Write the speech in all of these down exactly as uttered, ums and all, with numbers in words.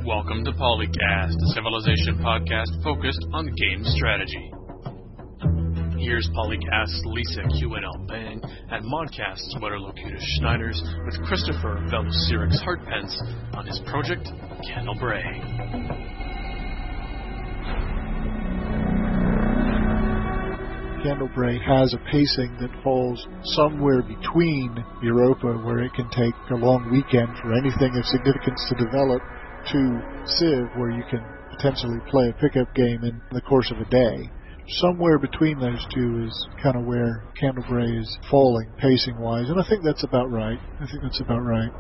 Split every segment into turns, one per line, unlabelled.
Welcome to Polycast, a Civilization podcast focused on game strategy. Here's Polycast's Lisa Q N L Bang and Modcast's Twitter Locutus Schneiders with Christopher Velocirix Hartpence on his project, Candlebray.
Candlebray has a pacing that falls somewhere between Europa, where it can take a long weekend for anything of significance to develop, to Civ, where you can potentially play a pickup game in the course of a day. Somewhere between those two is kind of where Candlebray is falling, pacing-wise, and I think that's about right. I think that's about right.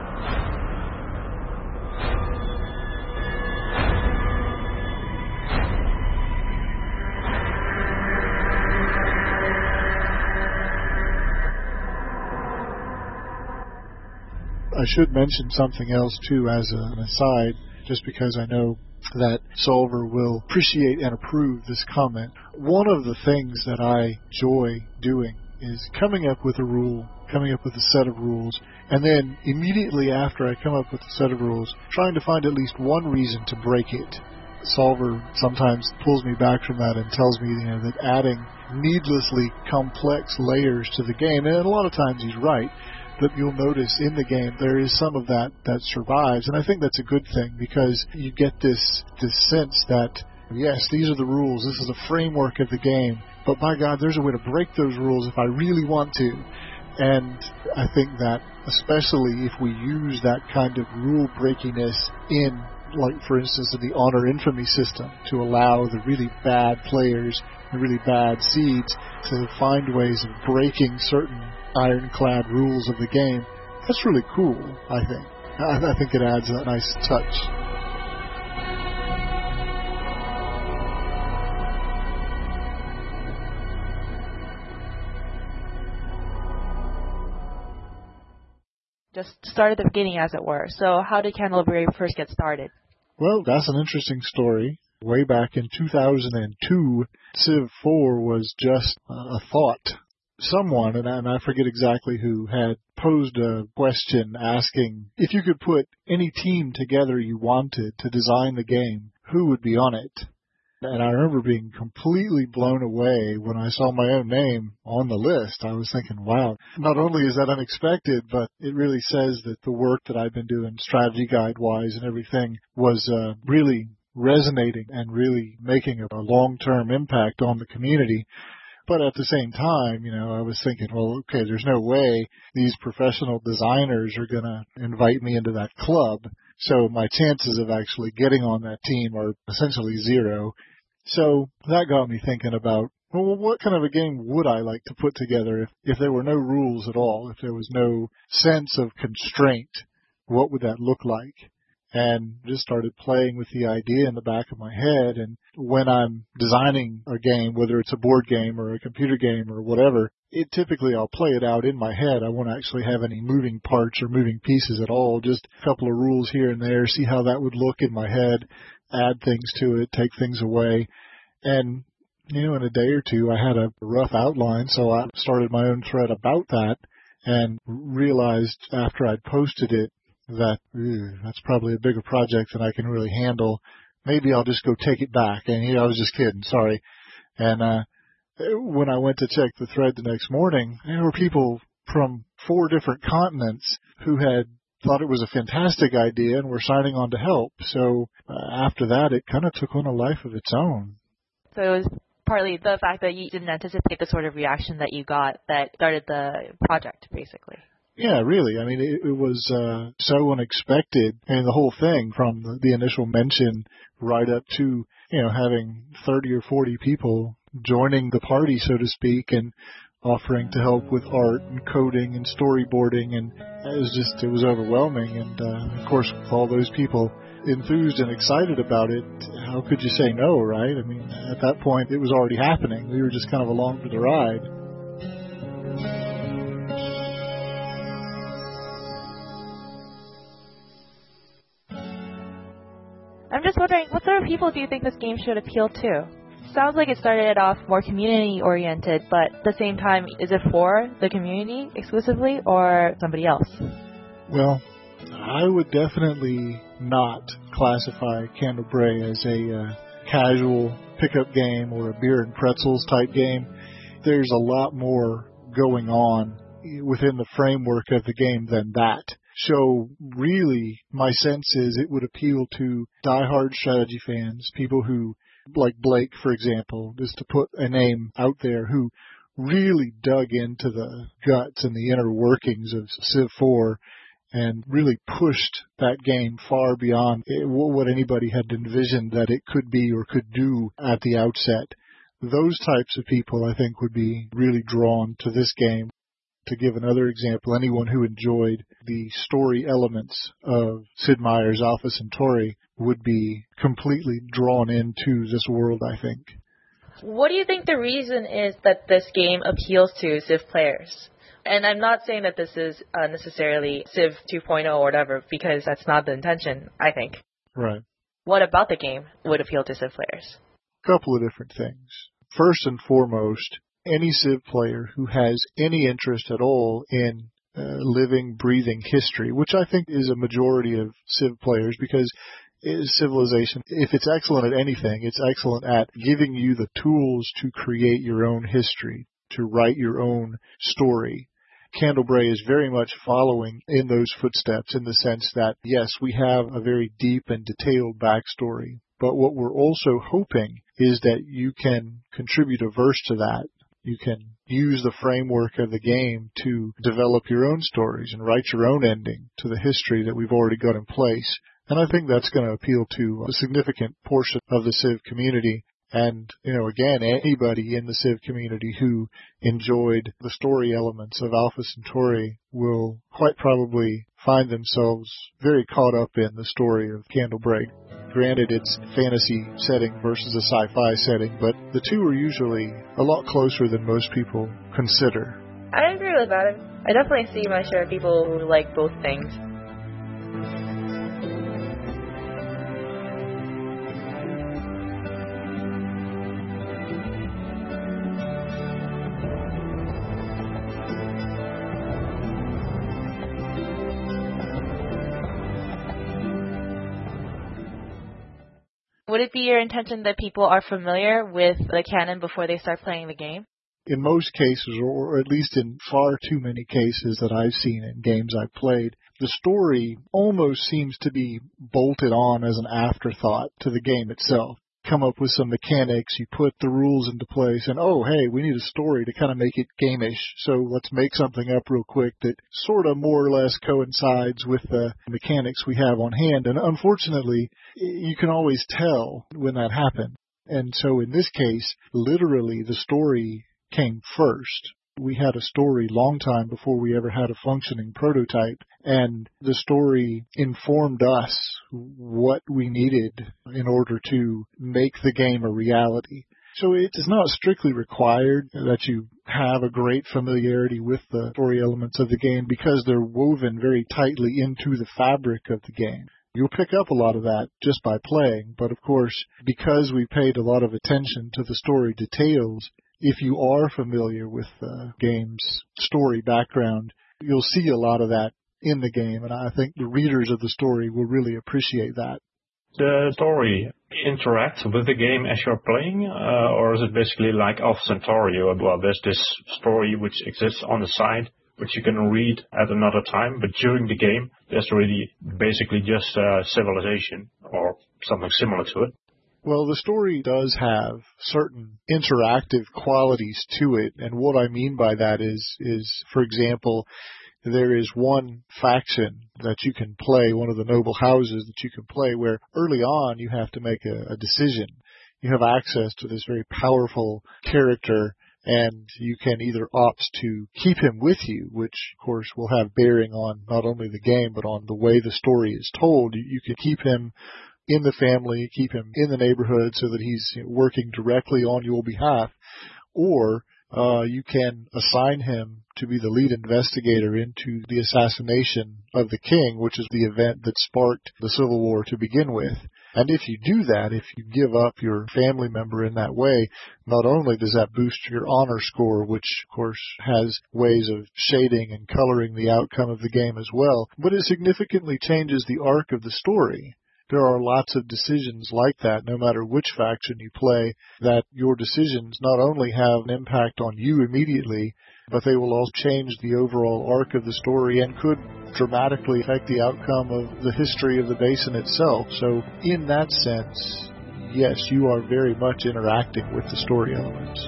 I should mention something else, too, as an aside, just because I know that Solver will appreciate and approve this comment. One of the things that I enjoy doing is coming up with a rule, coming up with a set of rules, and then immediately after I come up with a set of rules, trying to find at least one reason to break it. Solver sometimes pulls me back from that and tells me, you know, that adding needlessly complex layers to the game, and a lot of times he's right, that you'll notice in the game there is some of that that survives, and I think that's a good thing, because you get this this sense that, yes, these are the rules, this is the framework of the game, but by God, there's a way to break those rules if I really want to. And I think that especially if we use that kind of rule breakiness in, like for instance in the Honor Infamy system, to allow the really bad players, the really bad seeds, to find ways of breaking certain ironclad rules of the game, that's really cool, I think. I, I think it adds a nice touch.
Just start at the beginning, as it were. So how did Candlebray first get started?
Well, that's an interesting story. Way back in two thousand two, Civ four was just a thought. Someone, and I, and I forget exactly who, had posed a question asking if you could put any team together you wanted to design the game, who would be on it? And I remember being completely blown away when I saw my own name on the list. I was thinking, wow, not only is that unexpected, but it really says that the work that I've been doing strategy guide-wise and everything was uh, really resonating and really making a long-term impact on the community. But at the same time, you know, I was thinking, well, okay, there's no way these professional designers are going to invite me into that club. So my chances of actually getting on that team are essentially zero. So that got me thinking about, well, what kind of a game would I like to put together if, if there were no rules at all, if there was no sense of constraint? What would that look like? And just started playing with the idea in the back of my head. And when I'm designing a game, whether it's a board game or a computer game or whatever, it typically I'll play it out in my head. I won't actually have any moving parts or moving pieces at all. Just a couple of rules here and there, see how that would look in my head, add things to it, take things away. And, you know, in a day or two, I had a rough outline, so I started my own thread about that and realized after I'd posted it that ew, that's probably a bigger project than I can really handle. Maybe I'll just go take it back. And you know, I was just kidding, sorry. And uh, when I went to check the thread the next morning, there were people from four different continents who had thought it was a fantastic idea and were signing on to help. So uh, after that, it kind of took on a life of its own.
So it was partly the fact that you didn't anticipate the sort of reaction that you got that started the project, basically.
Yeah, really. I mean, it, it was uh, so unexpected, and the whole thing from the, the initial mention right up to, you know, having thirty or forty people joining the party, so to speak, and offering to help with art and coding and storyboarding, and it was just, it was overwhelming. And uh, of course, with all those people enthused and excited about it, how could you say no, right? I mean, at that point, it was already happening. We were just kind of along for the ride.
I'm just wondering, what sort of people do you think this game should appeal to? Sounds like it started off more community-oriented, but at the same time, is it for the community exclusively or somebody else?
Well, I would definitely not classify Candlebrae as a uh, casual pickup game or a beer and pretzels type game. There's a lot more going on within the framework of the game than that. So really, my sense is it would appeal to diehard strategy fans, people who, like Blake, for example, just to put a name out there, who really dug into the guts and the inner workings of Civ four and really pushed that game far beyond what anybody had envisioned that it could be or could do at the outset. Those types of people, I think, would be really drawn to this game. To give another example, anyone who enjoyed the story elements of Sid Meier's Alpha Centauri would be completely drawn into this world, I think.
What do you think the reason is that this game appeals to Civ players? And I'm not saying that this is uh, necessarily Civ two point oh or whatever, because that's not the intention, I think.
Right.
What about the game would appeal to Civ players?
A couple of different things. First and foremost, any Civ player who has any interest at all in uh, living, breathing history, which I think is a majority of Civ players, because Civilization, if it's excellent at anything, it's excellent at giving you the tools to create your own history, to write your own story. Candlebrae is very much following in those footsteps in the sense that, yes, we have a very deep and detailed backstory, but what we're also hoping is that you can contribute a verse to that. You can use the framework of the game to develop your own stories and write your own ending to the history that we've already got in place. And I think that's going to appeal to a significant portion of the Civ community. And, you know, again, anybody in the Civ community who enjoyed the story elements of Alpha Centauri will quite probably find themselves very caught up in the story of Candlebrae. Granted, it's a fantasy setting versus a sci-fi setting, but the two are usually a lot closer than most people consider.
I agree with that. I definitely see my share of people who like both things. Would it be your intention that people are familiar with the canon before they start playing the game?
In most cases, or at least in far too many cases that I've seen in games I've played, the story almost seems to be bolted on as an afterthought to the game itself. Come up with some mechanics, you put the rules into place, and oh, hey, we need a story to kind of make it game-ish, so let's make something up real quick that sort of more or less coincides with the mechanics we have on hand. And unfortunately, you can always tell when that happened. And so in this case, literally the story came first. We had a story long time before we ever had a functioning prototype, and the story informed us what we needed in order to make the game a reality. So it is not strictly required that you have a great familiarity with the story elements of the game because they're woven very tightly into the fabric of the game. You'll pick up a lot of that just by playing, but of course, because we paid a lot of attention to the story details, if you are familiar with the game's story background, you'll see a lot of that in the game, and I think the readers of the story will really appreciate that.
The story interacts with the game as you're playing, uh, or is it basically like Alpha Centauri? Well, there's this story which exists on the side, which you can read at another time, but during the game, there's really basically just uh, civilization or something similar to it.
Well, the story does have certain interactive qualities to it, and what I mean by that is, is, for example, there is one faction that you can play, one of the noble houses that you can play, where early on you have to make a, a decision. You have access to this very powerful character, and you can either opt to keep him with you, which, of course, will have bearing on not only the game, but on the way the story is told. You, you can keep him in the family, keep him in the neighborhood so that he's working directly on your behalf, or Uh, you can assign him to be the lead investigator into the assassination of the king, which is the event that sparked the Civil War to begin with. And if you do that, if you give up your family member in that way, not only does that boost your honor score, which of course has ways of shading and coloring the outcome of the game as well, but it significantly changes the arc of the story. There are lots of decisions like that, no matter which faction you play, that your decisions not only have an impact on you immediately, but they will also change the overall arc of the story and could dramatically affect the outcome of the history of the basin itself. So in that sense, yes, you are very much interacting with the story elements.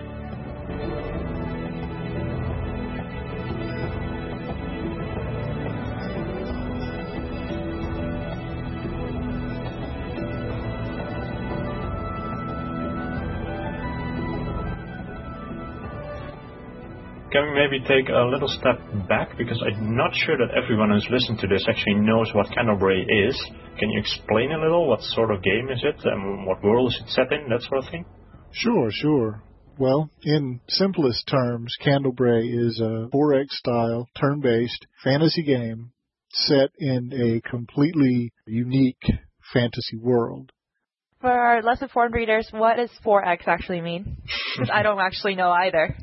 Can we maybe take a little step back, because I'm not sure that everyone who's listened to this actually knows what Candlebrae is. Can you explain a little what sort of game is it and what world is it set in, that sort of thing?
Sure, sure. Well, in simplest terms, Candlebrae is a four X style, turn-based fantasy game set in a completely unique fantasy world.
For our less informed readers, what does four X actually mean? Because I don't actually know either.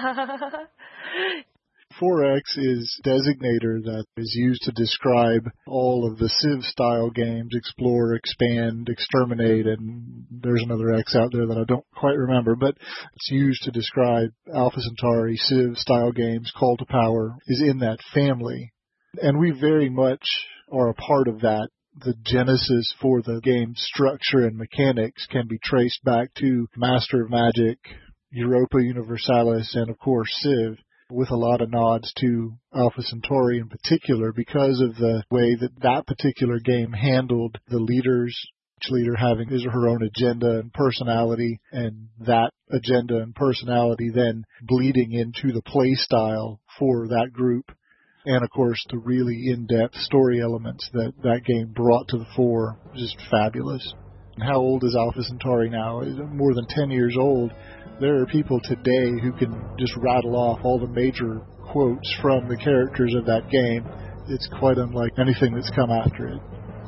four X is a designator that is used to describe all of the Civ-style games, Explore, Expand, Exterminate, and there's another X out there that I don't quite remember, but it's used to describe Alpha Centauri, Civ-style games. Call to Power is in that family. And we very much are a part of that. The genesis for the game's structure and mechanics can be traced back to Master of Magic, Europa Universalis, and of course Civ, with a lot of nods to Alpha Centauri in particular because of the way that that particular game handled the leaders, each leader having his or her own agenda and personality, and that agenda and personality then bleeding into the play style for that group. And, of course, the really in-depth story elements that that game brought to the fore, just fabulous. And how old is Alpha Centauri now? It's more than ten years old. There are people today who can just rattle off all the major quotes from the characters of that game. It's quite unlike anything that's come after it.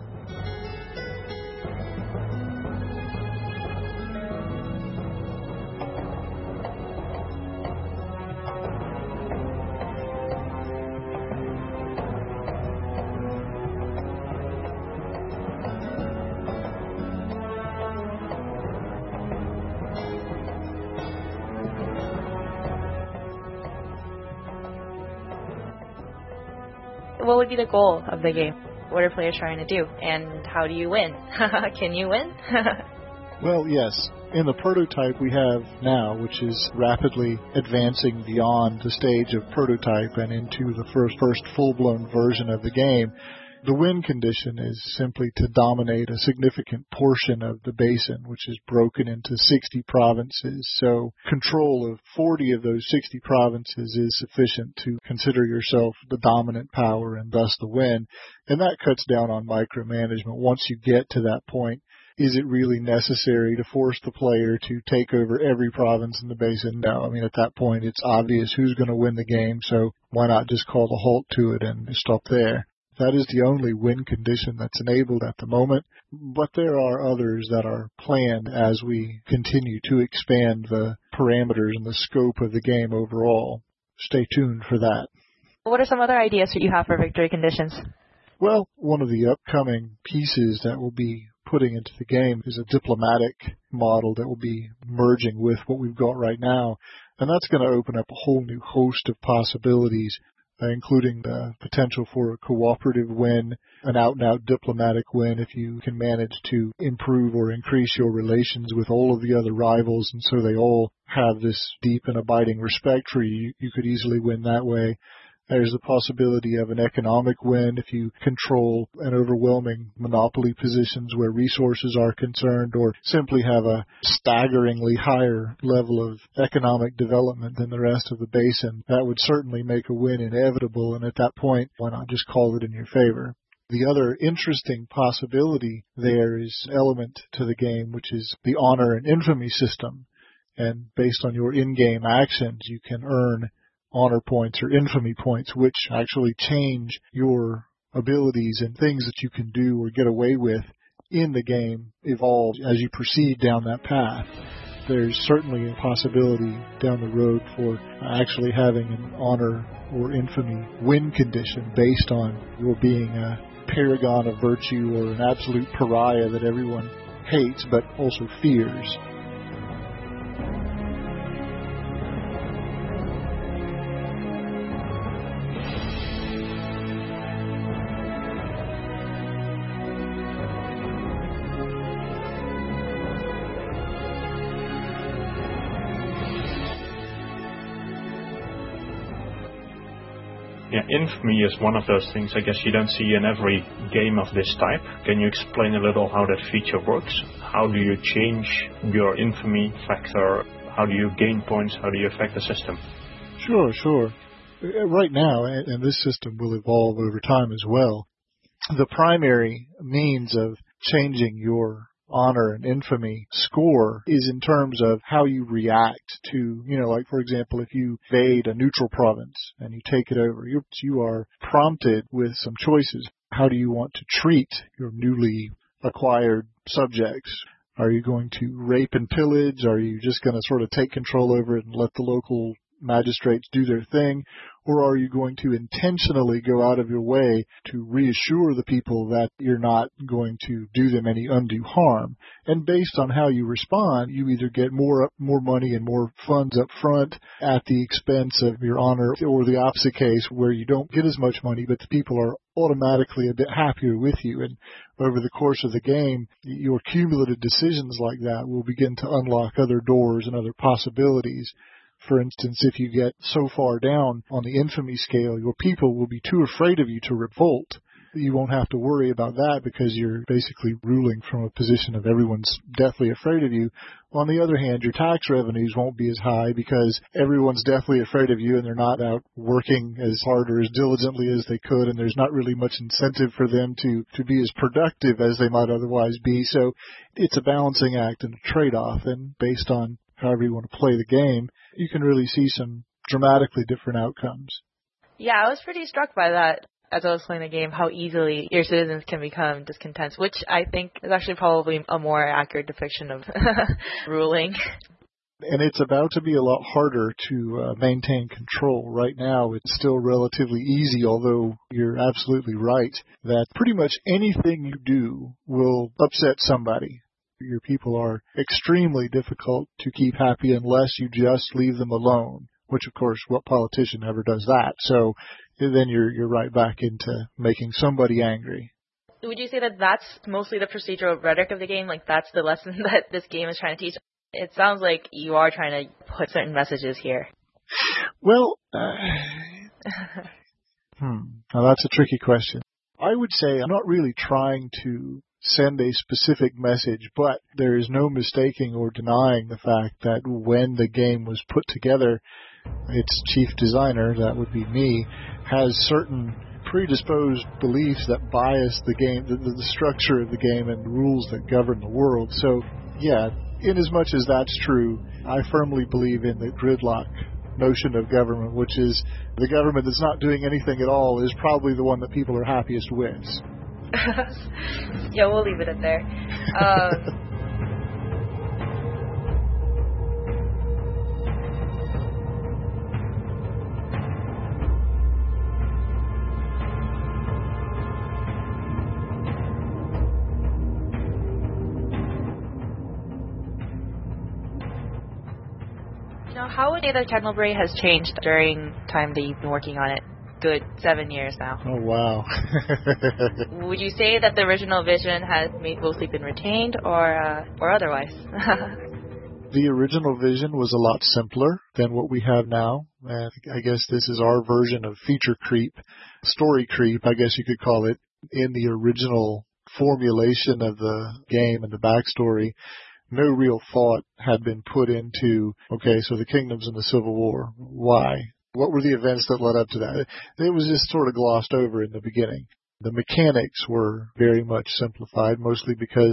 What would be the goal of the game? What are players trying to do? And how do you win? Can you win?
Well, yes. In the prototype we have now, which is rapidly advancing beyond the stage of prototype and into the first, first full-blown version of the game, the win condition is simply to dominate a significant portion of the basin, which is broken into sixty provinces. So control of forty of those sixty provinces is sufficient to consider yourself the dominant power and thus the win. And that cuts down on micromanagement. Once you get to that point, is it really necessary to force the player to take over every province in the basin? No. I mean, at that point, it's obvious who's going to win the game, so why not just call the halt to it and stop there? That is the only win condition that's enabled at the moment, but there are others that are planned as we continue to expand the parameters and the scope of the game overall. Stay tuned for that.
What are some other ideas that you have for victory conditions?
Well, one of the upcoming pieces that will be putting into the game is a diplomatic model that will be merging with what we've got right now, and that's going to open up a whole new host of possibilities, Uh, including the potential for a cooperative win, an out-and-out diplomatic win if you can manage to improve or increase your relations with all of the other rivals, and so they all have this deep and abiding respect for you. You could easily win that way. There's the possibility of an economic win if you control an overwhelming monopoly positions where resources are concerned, or simply have a staggeringly higher level of economic development than the rest of the basin. That would certainly make a win inevitable, and at that point, why not just call it in your favor? The other interesting possibility there is an element to the game, which is the honor and infamy system. And based on your in-game actions, you can earn honor points or infamy points, which actually change your abilities and things that you can do or get away with in the game evolve as you proceed down that path. There's certainly a possibility down the road for actually having an honor or infamy win condition based on your being a paragon of virtue or an absolute pariah that everyone hates but also fears.
Yeah, infamy is one of those things I guess you don't see in every game of this type. Can you explain a little how that feature works? How do you change your infamy factor? How do you gain points? How do you affect the system?
Sure, sure. Right now, and this system will evolve over time as well, the primary means of changing your honor and infamy score is in terms of how you react to, you know, like, for example, if you invade a neutral province and you take it over, you're, you are prompted with some choices. How do you want to treat your newly acquired subjects? Are you going to rape and pillage? Are you just going to sort of take control over it and let the local magistrates do their thing? Or are you going to intentionally go out of your way to reassure the people that you're not going to do them any undue harm? And based on how you respond, you either get more more money and more funds up front at the expense of your honor, or the opposite case where you don't get as much money, but the people are automatically a bit happier with you. And over the course of the game, your cumulative decisions like that will begin to unlock other doors and other possibilities. For instance, if you get so far down on the infamy scale, your people will be too afraid of you to revolt. You won't have to worry about that because you're basically ruling from a position of everyone's deathly afraid of you. On the other hand, your tax revenues won't be as high because everyone's deathly afraid of you and they're not out working as hard or as diligently as they could, and there's not really much incentive for them to, to be as productive as they might otherwise be. So it's a balancing act and a trade-off, and based on however you want to play the game, you can really see some dramatically different outcomes.
Yeah, I was pretty struck by that as I was playing the game, how easily your citizens can become discontent, which I think is actually probably a more accurate depiction of ruling.
And it's about to be a lot harder to uh, maintain control. Right now, it's still relatively easy, although you're absolutely right that pretty much anything you do will upset somebody. Your people are extremely difficult to keep happy unless you just leave them alone, which, of course, what politician ever does that? So then you're you're right back into making somebody angry.
Would you say that that's mostly the procedural rhetoric of the game? Like, that's the lesson that this game is trying to teach? It sounds like you are trying to put certain messages here.
Well, uh, hmm, now that's a tricky question. I would say I'm not really trying to send a specific message, but there is no mistaking or denying the fact that when the game was put together, its chief designer, that would be me, has certain predisposed beliefs that bias the game, the, the structure of the game and the rules that govern the world. So, yeah, in as much as that's true, I firmly believe in the gridlock notion of government, which is the government that's not doing anything at all is probably the one that people are happiest with.
Yeah, we'll leave it at there. Um, you know, how would you say that Technoblade has changed during the time that you've been working on it? Good seven years now.
Oh, wow.
Would you say that the original vision has mostly been retained or uh, or otherwise?
The original vision was a lot simpler than what we have now. And I guess this is our version of feature creep, story creep, I guess you could call it. In the original formulation of the game and the backstory, no real thought had been put into, okay, so the kingdom's in the Civil War. Why? What were the events that led up to that? It was just sort of glossed over in the beginning. The mechanics were very much simplified, mostly because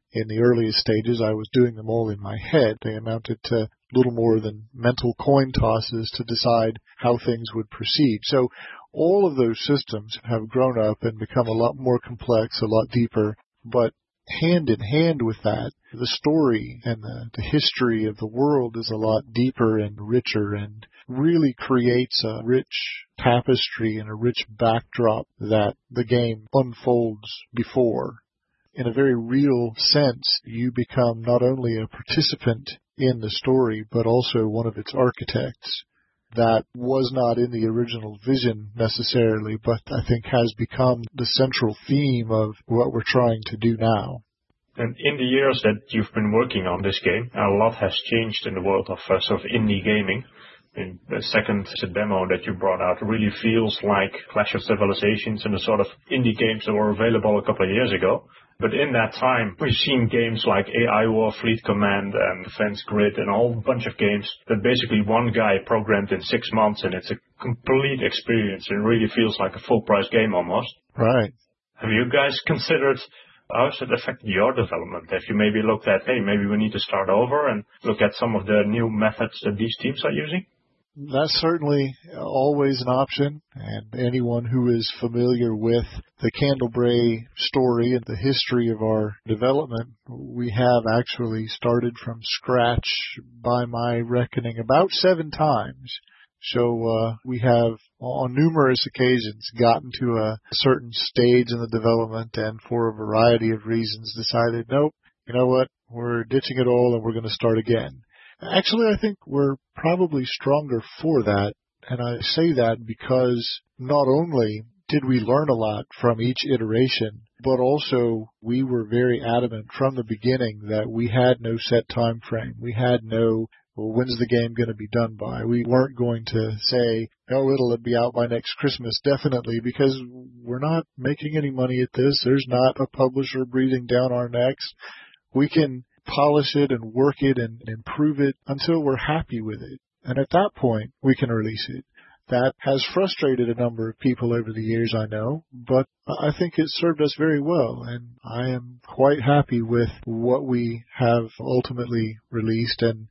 In the earliest stages, I was doing them all in my head. They amounted to little more than mental coin tosses to decide how things would proceed. So all of those systems have grown up and become a lot more complex, a lot deeper, but hand in hand with that, the story and the, the history of the world is a lot deeper and richer and really creates a rich tapestry and a rich backdrop that the game unfolds before. In a very real sense, you become not only a participant in the story, but also one of its architects. That was not in the original vision necessarily, but I think has become the central theme of what we're trying to do now.
And in the years that you've been working on this game, a lot has changed in the world of uh, sort of indie gaming. And the second demo that you brought out really feels like Clash of Civilizations and the sort of indie games that were available a couple of years ago. But in that time, we've seen games like A I War, Fleet Command, and Defense Grid, and a whole bunch of games that basically one guy programmed in six months, and it's a complete experience. It really feels like a full-price game almost.
Right.
Have you guys considered how has it affected your development? Have you maybe looked at, hey, maybe we need to start over and look at some of the new methods that these teams are using?
That's certainly always an option, and anyone who is familiar with the Candlebray story and the history of our development, we have actually started from scratch by my reckoning about seven times. So uh, we have on numerous occasions gotten to a certain stage in the development and for a variety of reasons decided, nope, you know what, we're ditching it all and we're going to start again. Actually, I think we're probably stronger for that, and I say that because not only did we learn a lot from each iteration, but also we were very adamant from the beginning that we had no set time frame. We had no, well, when's the game going to be done by? We weren't going to say, oh, it'll be out by next Christmas, definitely, because we're not making any money at this. There's not a publisher breathing down our necks. We can polish it and work it and improve it until we're happy with it. And at that point, we can release it. That has frustrated a number of people over the years, I know, but I think it served us very well, and I am quite happy with what we have ultimately released, and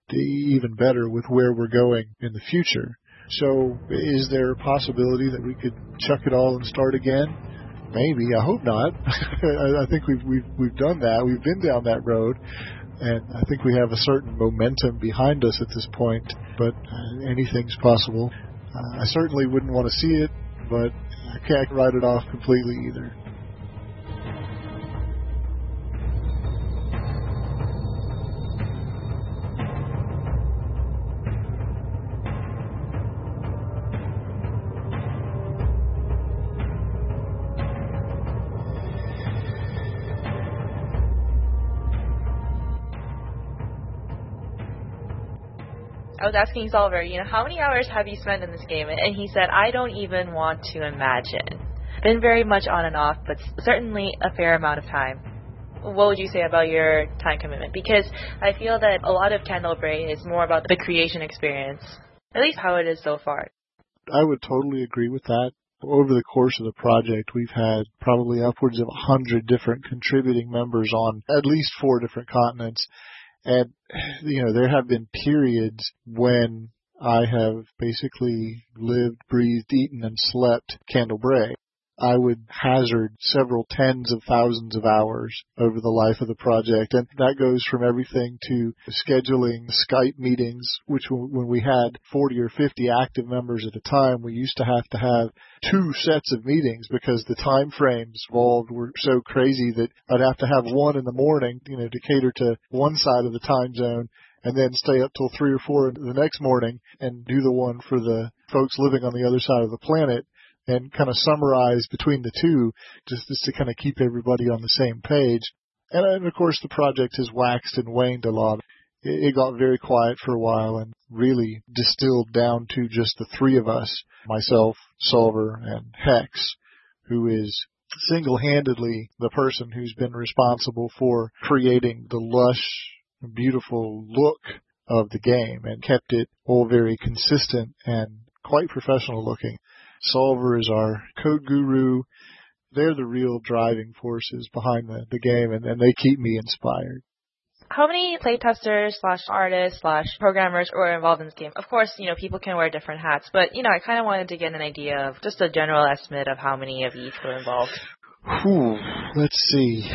even better with where we're going in the future. So is there a possibility that we could chuck it all and start again? Maybe. I hope not. I think we've we've we've done that. We've been down that road, and I think we have a certain momentum behind us at this point. But uh, anything's possible. Uh, I certainly wouldn't want to see it, but I can't write it off completely either.
I was asking Solver, you know, how many hours have you spent in this game? And he said, I don't even want to imagine. Been very much on and off, but certainly a fair amount of time. What would you say about your time commitment? Because I feel that a lot of Candlebray is more about the creation experience, at least how it is so far.
I would totally agree with that. Over the course of the project, we've had probably upwards of one hundred different contributing members on at least four different continents. And, you know, there have been periods when I have basically lived, breathed, eaten, and slept Candlebray. I would hazard several tens of thousands of hours over the life of the project. And that goes from everything to scheduling Skype meetings, which when we had forty or fifty active members at a time, we used to have to have two sets of meetings because the time frames involved were so crazy that I'd have to have one in the morning, you know, to cater to one side of the time zone, and then stay up till three or four the next morning and do the one for the folks living on the other side of the planet, and kind of summarize between the two just, just to kind of keep everybody on the same page. And, and of course, the project has waxed and waned a lot. It, it got very quiet for a while and really distilled down to just the three of us, myself, Solver, and Hex, who is single-handedly the person who's been responsible for creating the lush, beautiful look of the game and kept it all very consistent and quite professional looking. Solver is our code guru, they're the real driving forces behind the, the game, and, and they keep me inspired.
How many playtesters slash artists slash programmers were involved in this game? Of course, you know, people can wear different hats, but, you know, I kind of wanted to get an idea of just a general estimate of how many of each were involved.
Whew, let's see.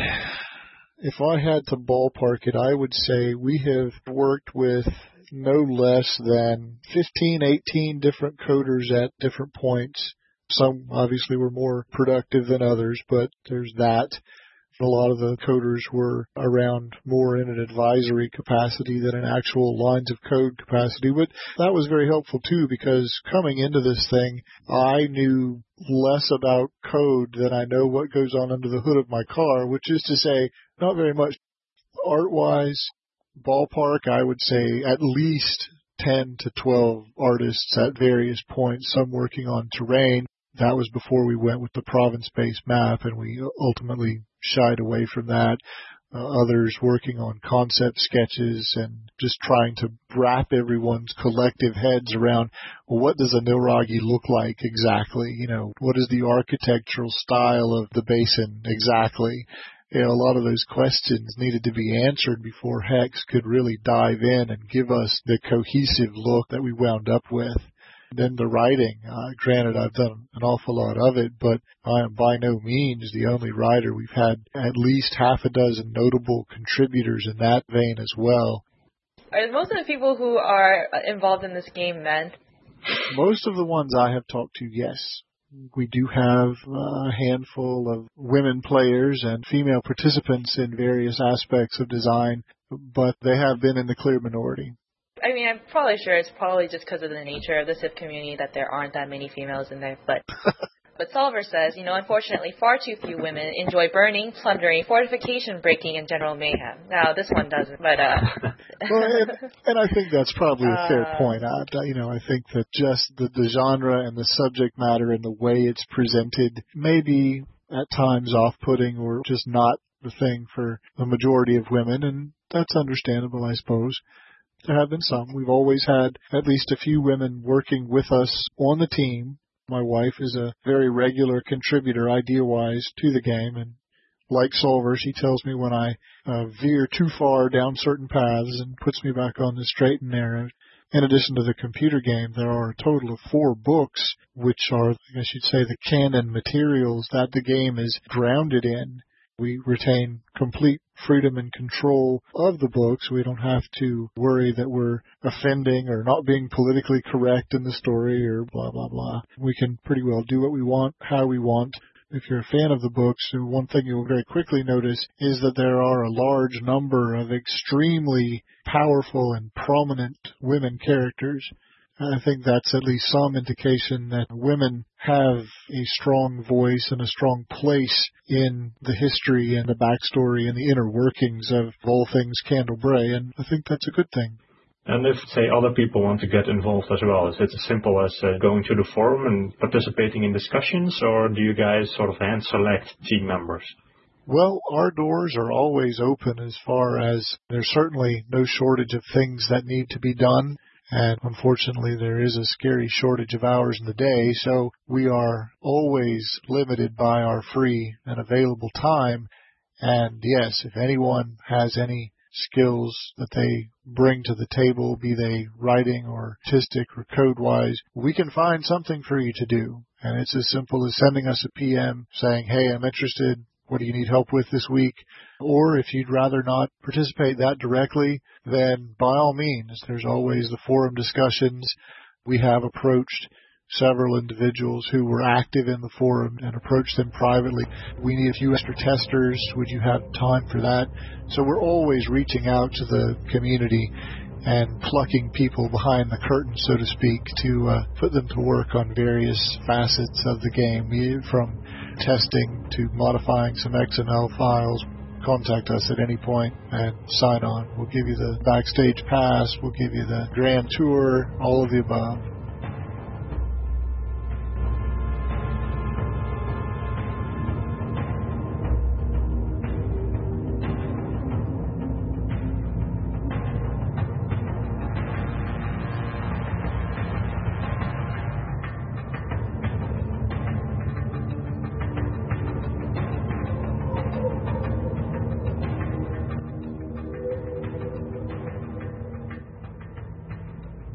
If I had to ballpark it, I would say we have worked with no less than fifteen, eighteen different coders at different points. Some obviously were more productive than others, but there's that. A lot of the coders were around more in an advisory capacity than an actual lines of code capacity. But that was very helpful, too, because coming into this thing, I knew less about code than I know what goes on under the hood of my car, which is to say, not very much. Art-wise, ballpark, I would say at least ten to twelve artists at various points, some working on terrain. That was before we went with the province-based map, and we ultimately shied away from that. Uh, others working on concept sketches and just trying to wrap everyone's collective heads around, well, what does a Nilragi look like exactly? You know, what is the architectural style of the basin exactly? You know, a lot of those questions needed to be answered before Hex could really dive in and give us the cohesive look that we wound up with. Then the writing, uh, granted I've done an awful lot of it, but I am by no means the only writer. We've had at least half a dozen notable contributors in that vein as well.
Are most of the people who are involved in this game men?
Most of the ones I have talked to, yes. We do have a handful of women players and female participants in various aspects of design, but they have been in the clear minority.
I mean, I'm probably sure it's probably just because of the nature of the Civ community that there aren't that many females in there. But but Solver says, you know, unfortunately, far too few women enjoy burning, plundering, fortification breaking, and general mayhem. Now, this one doesn't, but... Uh,
well, and, and I think that's probably a fair
uh,
point. I, you know, I think that just the, the genre and the subject matter and the way it's presented may be at times off-putting or just not the thing for the majority of women, and that's understandable, I suppose. There have been some. We've always had at least a few women working with us on the team. My wife is a very regular contributor, idea-wise, to the game. And like Solver, she tells me when I uh, veer too far down certain paths and puts me back on the straight and narrow. In addition to the computer game, there are a total of four books, which are, I guess you'd say, the canon materials that the game is grounded in. We retain complete freedom and control of the books. We don't have to worry that we're offending or not being politically correct in the story or blah, blah, blah. We can pretty well do what we want, how we want. If you're a fan of the books, one thing you'll very quickly notice is that there are a large number of extremely powerful and prominent women characters. I think that's at least some indication that women have a strong voice and a strong place in the history and the backstory and the inner workings of all things Candlebrae, and I think that's a good thing.
And if, say, other people want to get involved as well, is it as simple as uh, going to the forum and participating in discussions, or do you guys sort of hand-select team members?
Well, our doors are always open as far as there's certainly no shortage of things that need to be done. And unfortunately, there is a scary shortage of hours in the day, so we are always limited by our free and available time. And yes, if anyone has any skills that they bring to the table, be they writing or artistic or code-wise, we can find something for you to do. And it's as simple as sending us a P M saying, hey, I'm interested. What do you need help with this week? Or if you'd rather not participate that directly, then by all means, there's always the forum discussions. We have approached several individuals who were active in the forum and approached them privately. We need a few extra testers. Would you have time for that? So we're always reaching out to the community and plucking people behind the curtain, so to speak, to uh, put them to work on various facets of the game, from testing to modifying some X M L files. Contact us at any point and sign on. We'll give you the backstage pass. We'll give you the grand tour, all of the above.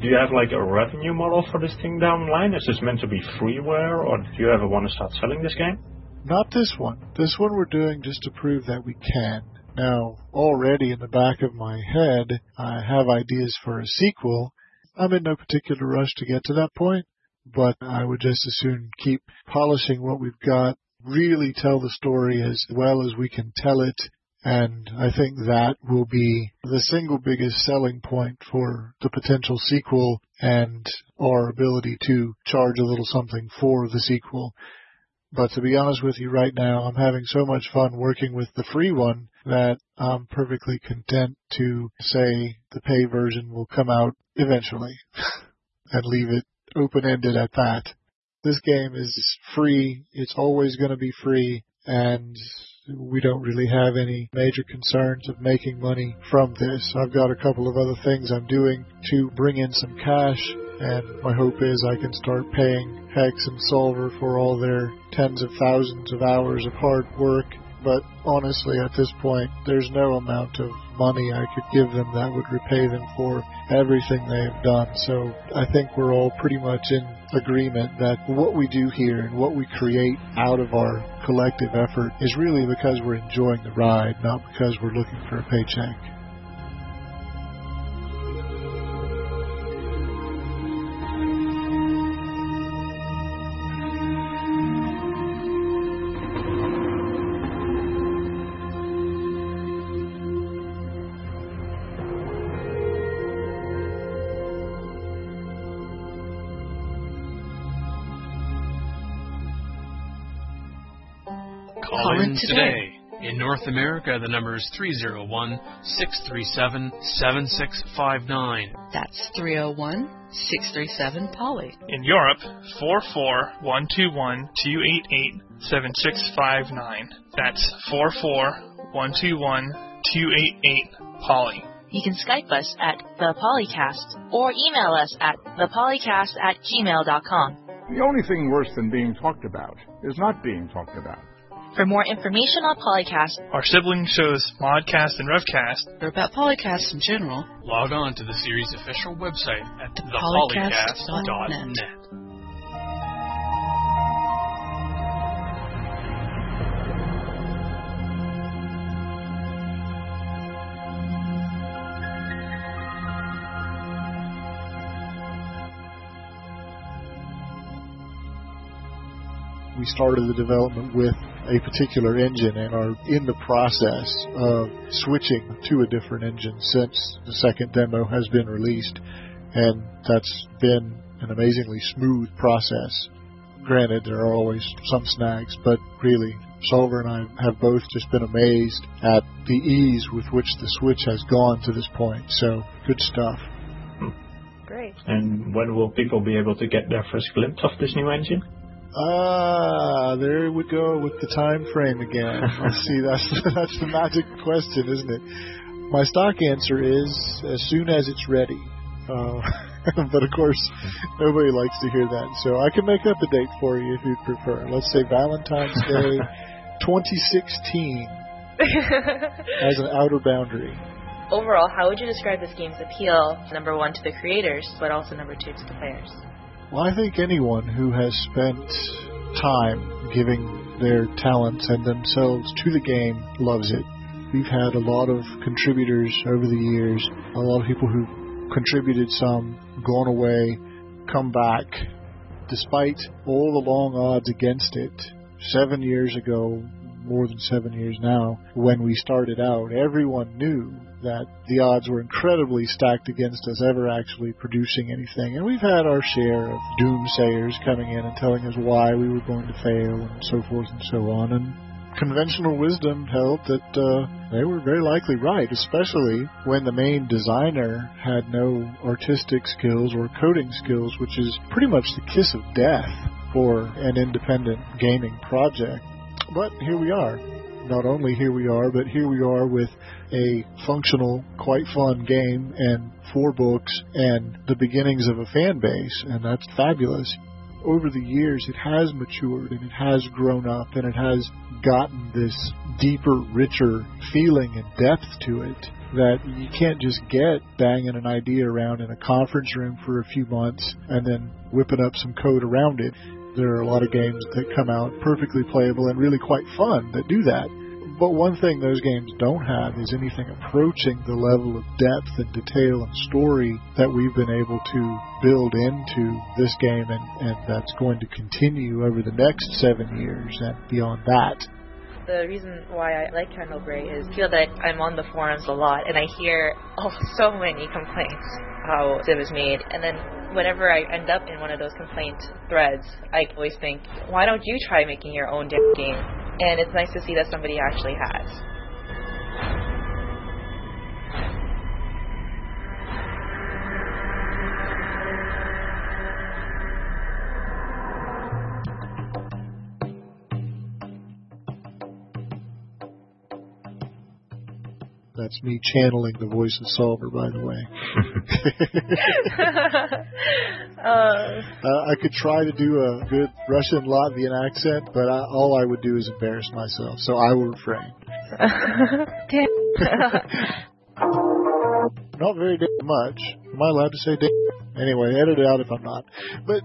Do you have like a revenue model for this thing down the line? Is this meant to be freeware, or do you ever want to start selling this game?
Not this one. This one we're doing just to prove that we can. Now, already in the back of my head, I have ideas for a sequel. I'm in no particular rush to get to that point, but I would just as soon keep polishing what we've got, really tell the story as well as we can tell it, and I think that will be the single biggest selling point for the potential sequel and our ability to charge a little something for the sequel. But to be honest with you right now, I'm having so much fun working with the free one that I'm perfectly content to say the pay version will come out eventually and leave it open-ended at that. This game is free. It's always going to be free, and we don't really have any major concerns of making money from this. I've got a couple of other things I'm doing to bring in some cash, and my hope is I can start paying Hex and Solver for all their tens of thousands of hours of hard work. But honestly, at this point, there's no amount of money I could give them that would repay them for everything they have done. So I think we're all pretty much in agreement that what we do here and what we create out of our collective effort is really because we're enjoying the ride, not because we're looking for a paycheck.
Call in today. In North America, the number is three oh one, six three seven, seven six five nine.
That's three oh one, six three seven, Polly.
In Europe, four four one two one, two eight eight, seven six five nine. That's four four one two one, two eight eight, Polly.
You can Skype us at The Polycast or email us at thepolycast at gmail dot com.
The only thing worse than being talked about is not being talked about.
For more information on Polycast,
our sibling shows Modcast and Revcast,
or about Polycast in general,
log on to the series' official website at
the
the polycast
polycast
dot
net.
net.
We started the development with a particular engine and are in the process of switching to a different engine since the second demo has been released, and that's been an amazingly smooth process. Granted, there are always some snags, but really, Solver and I have both just been amazed at the ease with which the switch has gone to this point, so good stuff.
Great.
And when will people be able to get their first glimpse of this new engine?
Ah, there we go with the time frame again. Let's see, that's that's the magic question, isn't it? My stock answer is as soon as it's ready. Uh, but of course, nobody likes to hear that. So I can make up a date for you if you'd prefer. Let's say Valentine's Day twenty sixteen as an outer boundary.
Overall, how would you describe this game's appeal, number one, to the creators, but also number two, to the players?
Well, I think anyone who has spent time giving their talents and themselves to the game loves it. We've had a lot of contributors over the years, a lot of people who've contributed some, gone away, come back, despite all the long odds against it. Seven years ago, more than seven years now, when we started out, everyone knew that the odds were incredibly stacked against us ever actually producing anything. And we've had our share of doomsayers coming in and telling us why we were going to fail and so forth and so on. And conventional wisdom held that uh, they were very likely right, especially when the main designer had no artistic skills or coding skills, which is pretty much the kiss of death for an independent gaming project. But here we are. Not only here we are, but here we are with a functional, quite fun game and four books and the beginnings of a fan base, and that's fabulous. Over the years, it has matured and it has grown up and it has gotten this deeper, richer feeling and depth to it. that you can't just get banging an idea around in a conference room for a few months and then whipping up some code around it. There are a lot of games that come out perfectly playable and really quite fun that do that. But one thing those games don't have is anything approaching the level of depth and detail and story that we've been able to build into this game, and, and that's going to continue over the next seven years and beyond that.
The reason why I like Candlebrae is I feel that I'm on the forums a lot, and I hear oh, so many complaints how Civ is made. And then whenever I end up in one of those complaint threads, I always think, why don't you try making your own damn game? And it's nice to see that somebody actually has.
That's me channeling the voice of Solver, by the way.
uh,
uh, I could try to do a good Russian Latvian accent, but I, all I would do is embarrass myself, so I will refrain.
Damn.
Not very damn much. Am I allowed to say damn? Anyway, edit it out if I'm not. But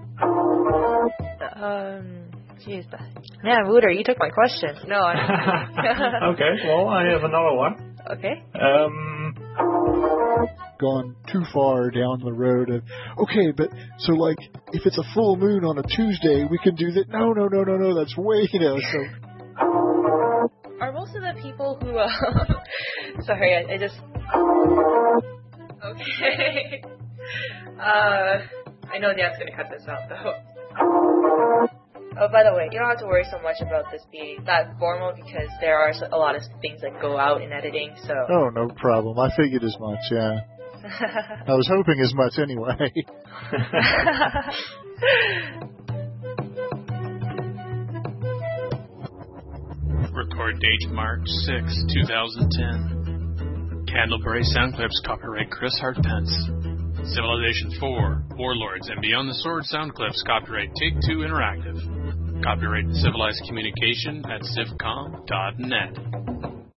um, jeez, man, Wooter, you took my question. No, I'm
okay. Well, I have another one.
Okay.
Um,
gone too far down the road of, okay, but so like, if it's a full moon on a Tuesday, we can do that. No, no, no, no, no, that's way, you know, so.
Are most of the people who, uh, sorry, I, I just, okay. uh, I know Dan's gonna cut this out though. Oh, by the way, you don't have to worry so much about this being that formal because there are a lot of things that go out in editing, so...
Oh, no problem. I figured as much, yeah. I was hoping as much anyway.
Record date March sixth, twenty ten. Candlebrae sound clips copyright Chris Hartpence. Civilization four, Warlords and Beyond the Sword sound clips copyright Take-Two Interactive. Copyright Civilized Communication at civcom dot net.